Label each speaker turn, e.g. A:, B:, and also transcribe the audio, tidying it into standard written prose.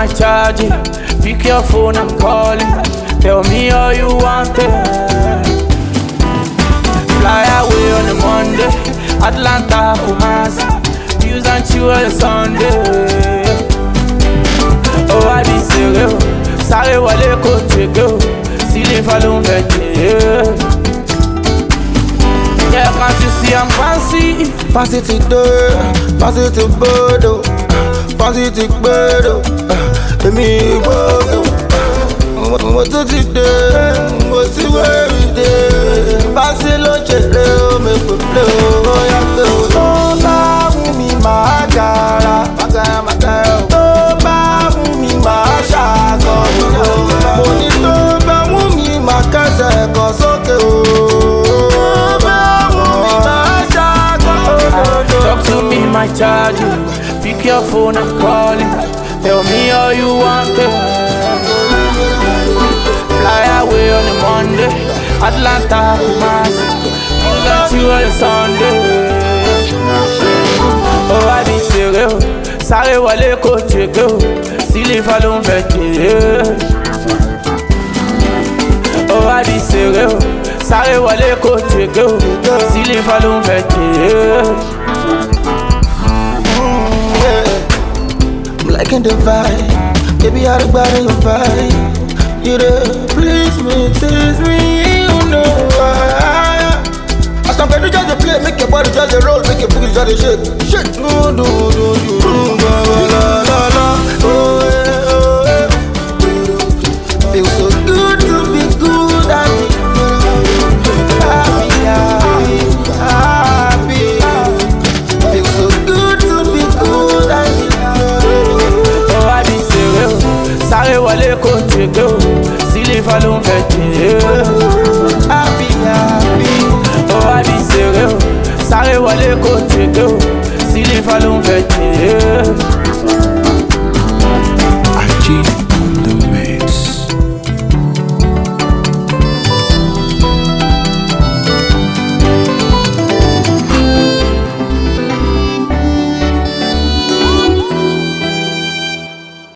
A: my charger. Pick your phone, I'm calling. Tell me all you want it. Fly away on a Monday, Atlanta, Kumasi. Use and chill on Sunday. Oh, I be serious. Sorry, wale ko chego. Silly falun vete. Yeah, can't you see I'm fancy?
B: Fancy to do, fancy to bodo, fancy to bodo. Me bodo. What to do? What to worry day? Fancy lo chelo, me blow. Oh, ba mi magara, magara. Oh, ba mi mashago. Money to ba mi makase kosoke.
A: Talk to me, my charger. Pick your phone, I'm calling. Tell me all you want it. Fly away on a Monday, Atlanta, Kumasi. Got you on a Sunday. Oh, I be serious. Sorry, wale ko chego. Silly falun vete. Oh, I be serious. Sorry, wale ko chego. Silly falun vete.
B: I'm liking the vibe, baby, I look bad in your vibe. You there, please me, tease me, you know why. I stop to just a play, make your body just a roll, make your booty just a shake. Shake, no, la la la, oh yeah. Feel so good to be good at it. Happy. Feel so good to be good at it.
A: Sorry, wale ko chego. Silly falun vete.
B: Happy.
A: Oh, I be serious. Sorry, wale ko chego. Silly falun vete.